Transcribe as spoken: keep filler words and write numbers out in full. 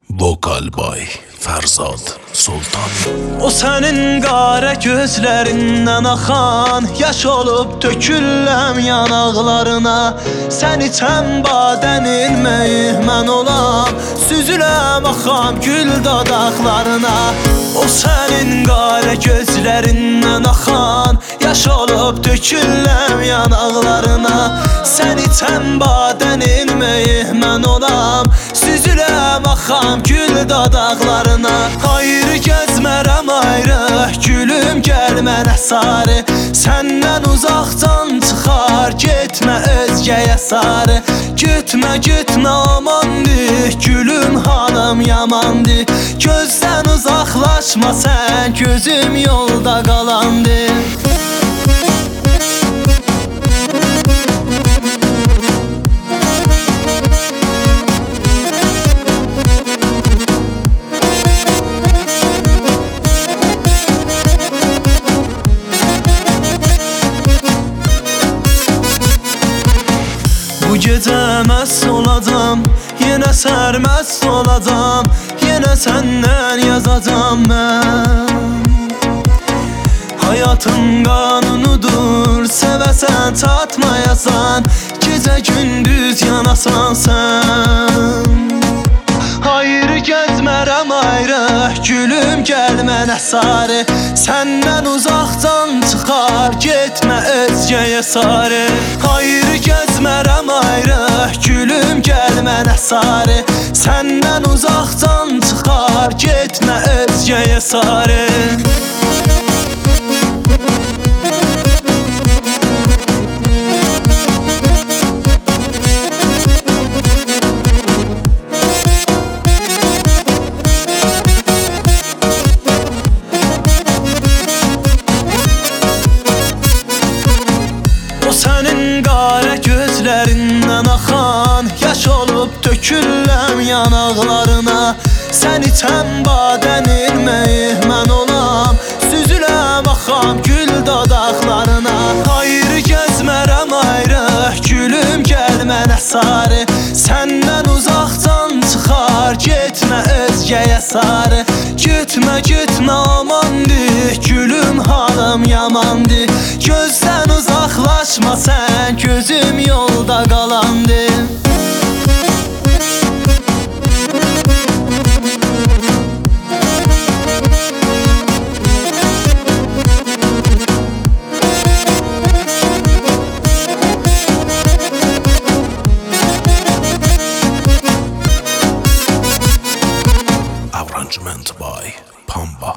Vokal Bay Fərzad Sultan. O sənin qara gözlərindən axan yaş olub töküləm yanaqlarına. Sən içən badənin meyih mən olam, süzüləm axam gül dodaqlarına. O sənin qara gözlərindən axan yaş olub töküləm yanaqlarına. Sən içən badənin meyih mən olam, süzüləm axam gül dodaqlarına. Ayrı gəzmərəm ayrı, gülüm gəl mənə sarı. Səndən uzaqdan çıxar, getmə özgəyə sarı. Getmə, getmə amandır, gülüm halım yamandır. Gözdən uzaqlaşma sən, gözüm yolda qalandır. Bu gecə məst olacam, yenə sərməst olacam, yenə səndən yazacam mən. Hayatın qanunudur, sevəsən çatmayasan, gecə gündüz yanasan sən. Ayrı gəzmərəm ayrı, gülüm gəl mənə sarı. Səndən uzaqdan çıxar, getmə özgəyə sarı. Ayrı gəzmərəm ayrı, gülüm gəl mənə sarı. Səndən uzaqdan çıxar, getmə özgəyə sarı. Sənin qara gözlərindən axan yaş olub töküləm yanaqlarına. Sən içən badənin meyih mən olam, süzüləm axam gül dodaqlarına. Ayrı gəzmərəm ayrı, gülüm gəl mənə sarı. Səndən uzaqdan çıxar, getmə özgəyə sarı. Getmə, getmə amandır, gülüm halım yamandır. Gözdən uzaqlaşma sən, gözüm yolda qalandır. Arrangement by Pamba.